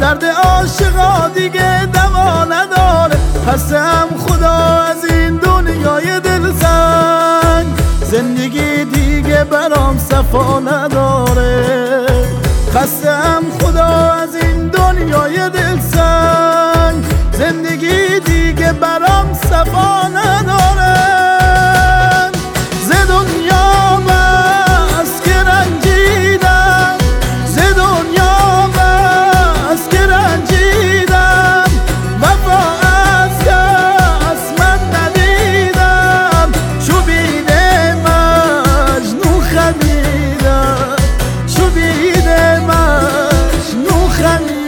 درد عاشقا دیگه دوا نداره. خستم خدا از این دنیای دلتنگ، زندگی دیگه برام صفا نداره. خستم خدا از این دنیای دلتنگ، زندگی دیگه برام صفا نداره. ز دنیا بس که رنجیدم، ز دنیا بس که رنجیدم، وفا از کس من ندیدم. چوبید مجنون خمیدم، چوبید مجنون خمیدم.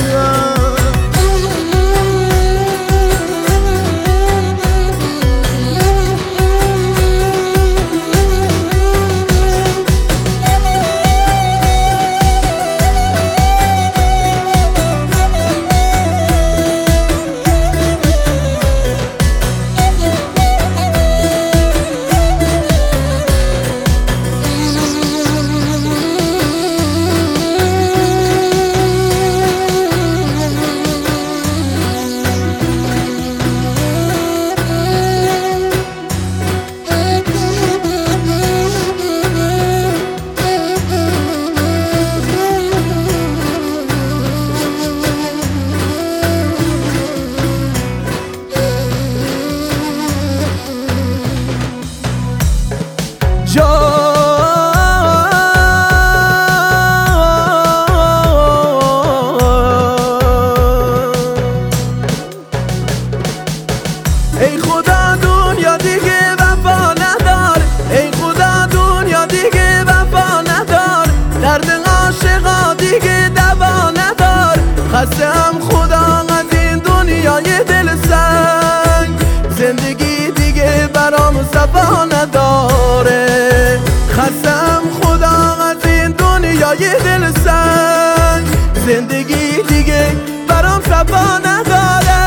ای خدا دنیا دیگه وفا ندار، ای خدا دنیا دیگه وفا ندار، درد عاشقا دیگه دوا ندار. خستم خدا از این دنیای دلتنگ، زندگی دیگه برام صفا نداره. خستم خدا از این دنیای دلتنگ، زندگی دیگه برام صفا نداره.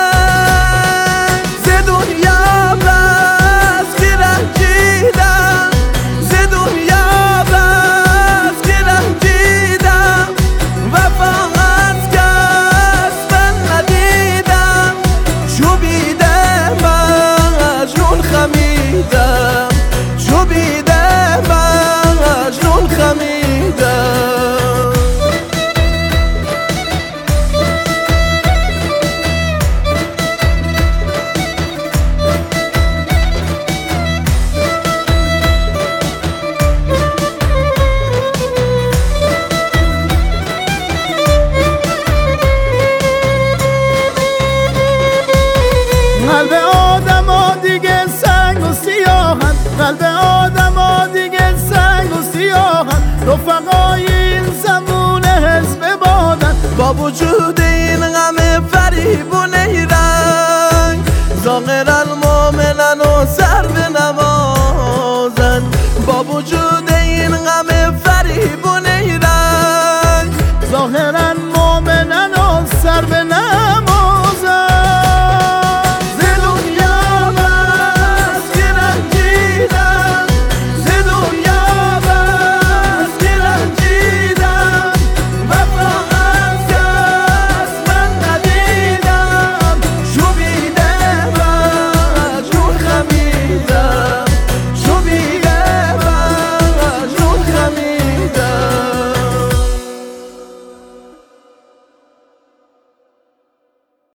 قلب آدما دیگه سنگ و سیاهن، قلب آدما دیگه سنگ و سیاهن. رفقای این زمون حزب بادن، با وجود این غم فریب و نیرنگ، ظاهر المؤمنن و سر به نمازن. با وجود این غم